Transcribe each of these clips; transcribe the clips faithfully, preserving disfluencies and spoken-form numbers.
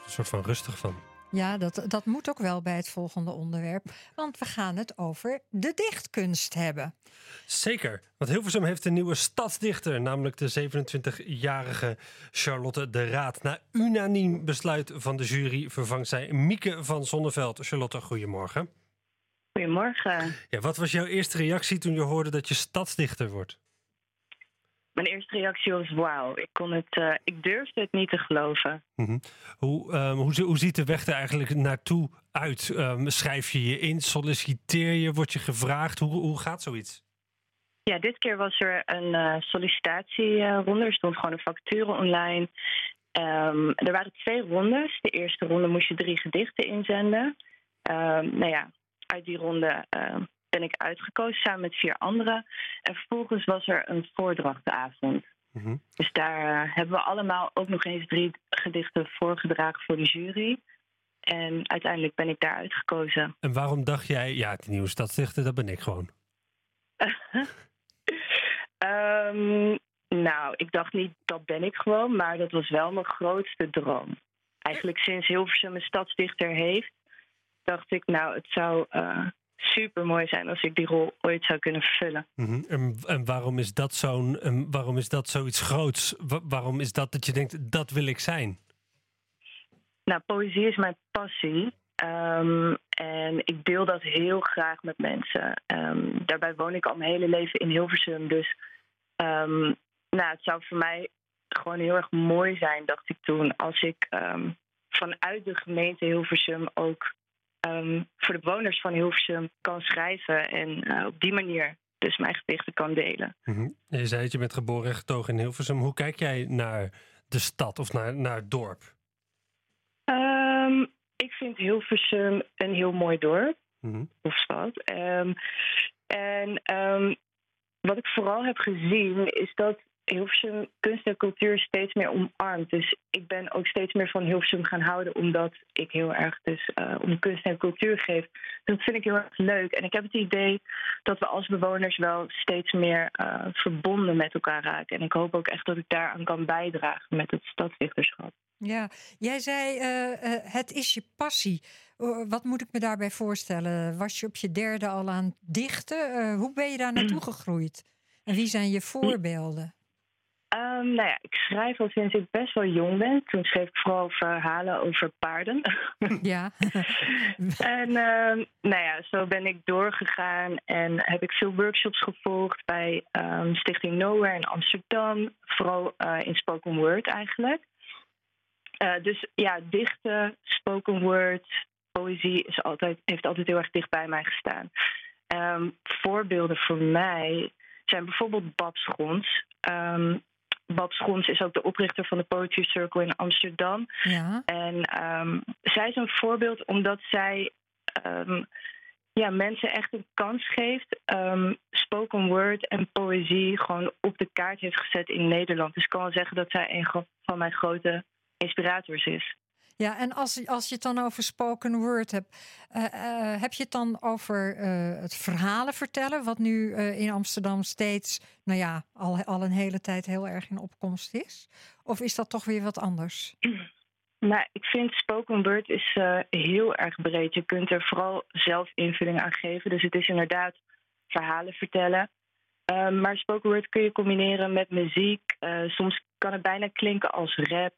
een soort van rustig van. Ja, dat, dat moet ook wel bij het volgende onderwerp. Want we gaan het over de dichtkunst hebben. Zeker, want Hilversum heeft een nieuwe stadsdichter, namelijk de zevenentwintigjarige Charlotte de Raad. Na unaniem besluit van de jury vervangt zij Mieke van Zonneveld. Charlotte, goedemorgen. Goedemorgen. Ja, wat was jouw eerste reactie toen je hoorde dat je stadsdichter wordt? Mijn eerste reactie was wauw. Ik kon het, uh, ik durfde het niet te geloven. Mm-hmm. Hoe, um, hoe, hoe ziet de weg er eigenlijk naartoe uit? Um, schrijf je je in? Solliciteer je? Word je gevraagd? Hoe, hoe gaat zoiets? Ja, dit keer was er een uh, sollicitatieronde. Er stond gewoon een vacature online. Um, er waren twee rondes. De eerste ronde moest je drie gedichten inzenden. Um, nou ja, uit die ronde uh, ben ik uitgekozen samen met vier anderen. En vervolgens was er een voordrachtenavond. Mm-hmm. Dus daar uh, hebben we allemaal ook nog eens drie gedichten voorgedragen voor de jury. En uiteindelijk ben ik daar uitgekozen. En waarom dacht jij, ja, die nieuwe stadsdichter, dat ben ik gewoon? um, nou, ik dacht niet, dat ben ik gewoon, maar dat was wel mijn grootste droom. Eigenlijk sinds Hilversum een stadsdichter heeft, dacht ik, nou, het zou uh, super mooi zijn als ik die rol ooit zou kunnen vervullen. Mm-hmm. En, en waarom is dat zo'n, en waarom is dat zoiets groots? Wa- waarom is dat dat je denkt, dat wil ik zijn? Nou, poëzie is mijn passie. Um, en ik deel dat heel graag met mensen. Um, daarbij woon ik al mijn hele leven in Hilversum. Dus um, nou, het zou voor mij gewoon heel erg mooi zijn, dacht ik toen, als ik um, vanuit de gemeente Hilversum ook um, voor de bewoners van Hilversum kan schrijven en uh, op die manier dus mijn gedichten kan delen. Mm-hmm. Je zei het, je bent geboren en getogen in Hilversum. Hoe kijk jij naar de stad of naar, naar het dorp? Um, ik vind Hilversum een heel mooi dorp. Mm-hmm. Of stad. Um, en um, wat ik vooral heb gezien is dat Hilversum kunst en cultuur steeds meer omarmt. Dus ik ben ook steeds meer van Hilversum gaan houden, omdat ik heel erg dus uh, om kunst en cultuur geef. Dus dat vind ik heel erg leuk. En ik heb het idee dat we als bewoners wel steeds meer uh, verbonden met elkaar raken. En ik hoop ook echt dat ik daaraan kan bijdragen met het stadsdichterschap. Ja, jij zei uh, uh, het is je passie. Uh, wat moet ik me daarbij voorstellen? Was je op je derde al aan het dichten? Uh, hoe ben je daar naartoe gegroeid? En wie zijn je voorbeelden? Um, nou ja, ik schrijf al sinds ik best wel jong ben. Toen schreef ik vooral verhalen over paarden. Ja. En uh, nou ja, zo ben ik doorgegaan en heb ik veel workshops gevolgd bij um, Stichting Nowhere in Amsterdam. Vooral uh, in spoken word eigenlijk. Uh, dus ja, dichten, spoken word, poëzie is altijd, heeft altijd heel erg dicht bij mij gestaan. Um, voorbeelden voor mij zijn bijvoorbeeld Bab Schons. Um, Bab Schons is ook de oprichter van de Poetry Circle in Amsterdam. Ja. En um, zij is een voorbeeld omdat zij um, ja, mensen echt een kans geeft. Um, spoken word en poëzie gewoon op de kaart heeft gezet in Nederland. Dus ik kan wel zeggen dat zij een van mijn grote inspirators is. Ja, en als, als je het dan over spoken word hebt, uh, uh, heb je het dan over uh, het verhalen vertellen, wat nu uh, in Amsterdam steeds, nou ja, al, al een hele tijd heel erg in opkomst is? Of is dat toch weer wat anders? Nou, ik vind spoken word is uh, heel erg breed. Je kunt er vooral zelf invulling aan geven. Dus het is inderdaad verhalen vertellen. Uh, maar spoken word kun je combineren met muziek. Uh, soms kan het bijna klinken als rap.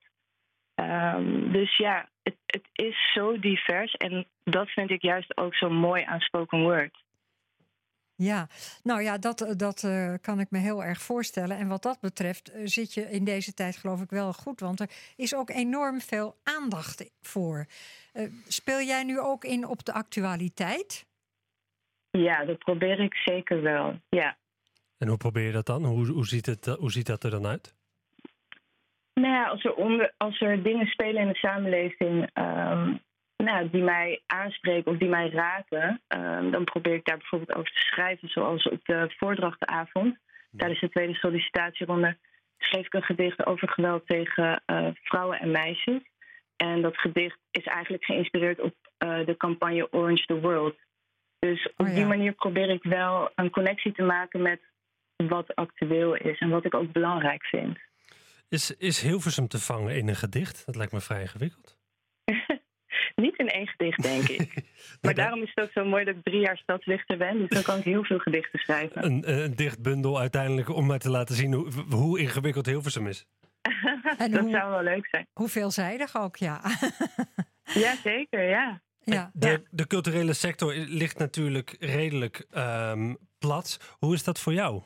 Um, dus ja, het, het is zo divers en dat vind ik juist ook zo mooi aan spoken word. Ja, nou ja, dat, dat uh, kan ik me heel erg voorstellen. En wat dat betreft uh, zit je in deze tijd geloof ik wel goed, want er is ook enorm veel aandacht voor. Uh, speel jij nu ook in op de actualiteit? Ja, dat probeer ik zeker wel, ja. En hoe probeer je dat dan? Hoe, hoe, ziet, het, hoe ziet dat er dan uit? Nou ja, als er, onder, als er dingen spelen in de samenleving um, nou, die mij aanspreken of die mij raken, um, dan probeer ik daar bijvoorbeeld over te schrijven. Zoals op de voordrachtenavond, ja. Tijdens de tweede sollicitatieronde, schreef ik een gedicht over geweld tegen uh, vrouwen en meisjes. En dat gedicht is eigenlijk geïnspireerd op uh, de campagne Orange the World. Dus op oh ja. die manier probeer ik wel een connectie te maken met wat actueel is en wat ik ook belangrijk vind. Is, is Hilversum te vangen in een gedicht? Dat lijkt me vrij ingewikkeld. niet in één gedicht, denk ik. Maar Ja, daarom is het ook zo mooi dat ik drie jaar stadsdichter ben. Dus dan kan ik heel veel gedichten schrijven. Een, een dichtbundel uiteindelijk om maar te laten zien hoe, hoe ingewikkeld Hilversum is. En Dat hoe, zou wel leuk zijn. hoe veelzijdig ook, ja. Ja, zeker, ja. ja. De, Ja. de culturele sector ligt natuurlijk redelijk ehm, plat. Hoe is dat voor jou?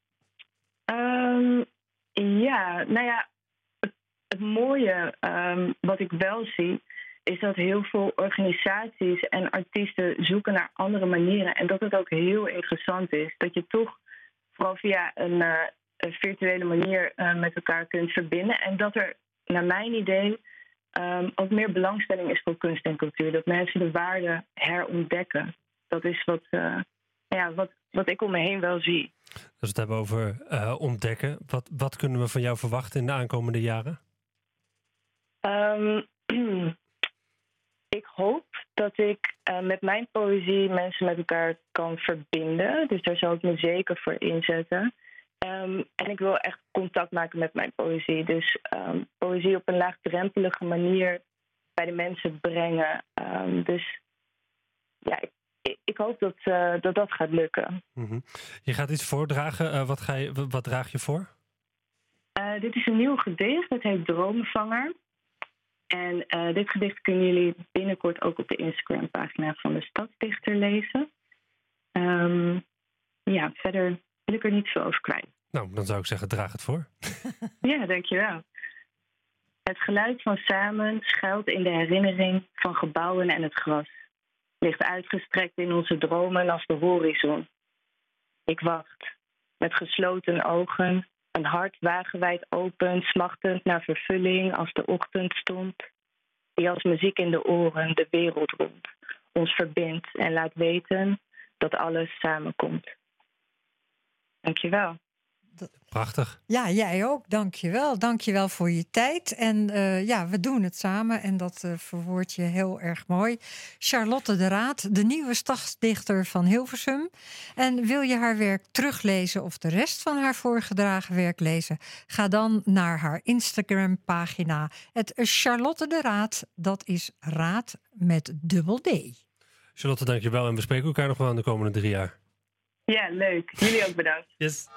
Ehm, ja, nou ja, het, het mooie um, wat ik wel zie, is dat heel veel organisaties en artiesten zoeken naar andere manieren. En dat het ook heel interessant is. Dat je toch vooral via een, uh, een virtuele manier uh, met elkaar kunt verbinden. En dat er, naar mijn idee, um, ook meer belangstelling is voor kunst en cultuur. Dat mensen de waarde herontdekken. Dat is wat, uh, ja, wat, wat ik om me heen wel zie. Als we het hebben over uh, ontdekken, wat, wat kunnen we van jou verwachten in de aankomende jaren? Um, ik hoop dat ik uh, met mijn poëzie mensen met elkaar kan verbinden. Dus daar zal ik me zeker voor inzetten. Um, en ik wil echt contact maken met mijn poëzie. Dus um, poëzie op een laagdrempelige manier bij de mensen brengen. Um, dus ja, ik, ik, ik hoop dat, uh, dat dat gaat lukken. Mm-hmm. Je gaat iets voordragen. Uh, wat, ga je, wat draag je voor? Uh, dit is een nieuw gedicht. Het heet Dromenvanger. En uh, dit gedicht kunnen jullie binnenkort ook op de Instagram-pagina van de Stadsdichter lezen. Um, ja, verder wil ik er niet veel over kwijt. Nou, dan zou ik zeggen, draag het voor. Ja, dankjewel. Het geluid van samen schuilt in de herinnering van gebouwen en het gras. Ligt uitgestrekt in onze dromen als de horizon. Ik wacht, met gesloten ogen, een hart wagenwijd open, smachtend naar vervulling als de ochtend stond. Die als muziek in de oren de wereld rond ons verbindt en laat weten dat alles samenkomt. Dankjewel. Prachtig. Ja, jij ook. Dank je wel. Dank je wel voor je tijd. En uh, ja, we doen het samen en dat uh, verwoord je heel erg mooi. Charlotte de Raat, de nieuwe stadsdichter van Hilversum. En wil je haar werk teruglezen of de rest van haar voorgedragen werk lezen? Ga dan naar haar Instagram-pagina. Het Charlotte de Raat, dat is raad met dubbel D. Charlotte, dank je wel en we spreken elkaar nog wel in de komende drie jaar. Ja, leuk. Jullie ook bedankt. Yes.